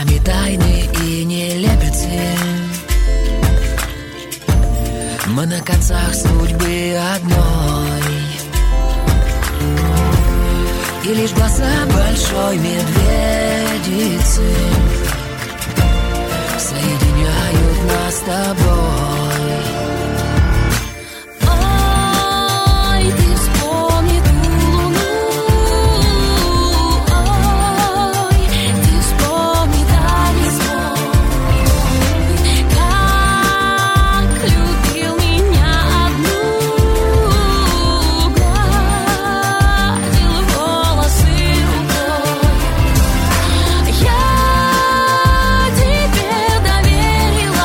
нами тайны и нелепицы. Мы на концах судьбы одной, и лишь глаза большой медведицы соединяют нас с тобой. Ой, ты вспомни ту луну, ой, ты вспомни танец мой, как любил меня одну, гладил волосы рукой. Я тебе доверила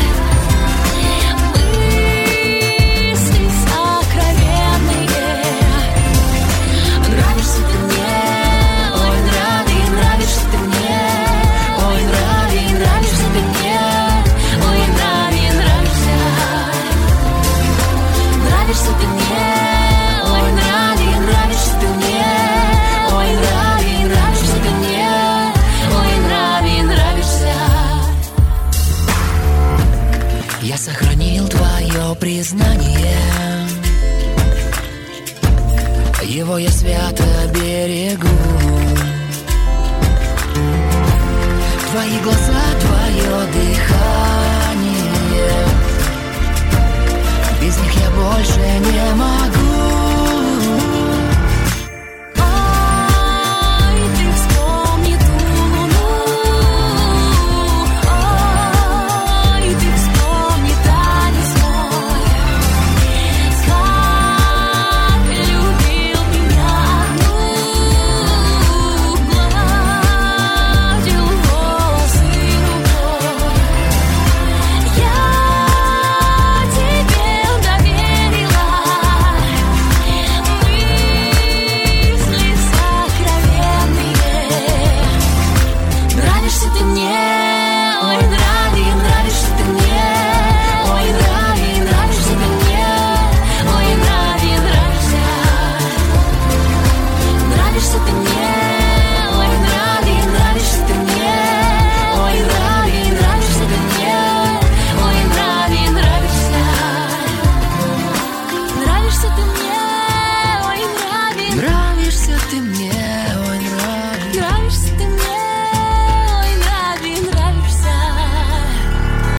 мысли сокровенные. Нравишься ты мне, ой, нравишься ты мне, ой, нравишься ты мне, ой, нравишься. Нравишься ты мне, ой, нравишься ты мне, ой, нравишься ты мне, ой, нравишься. Я сохранил твое признание, его я свято берегу. Твои глаза, твое дыхание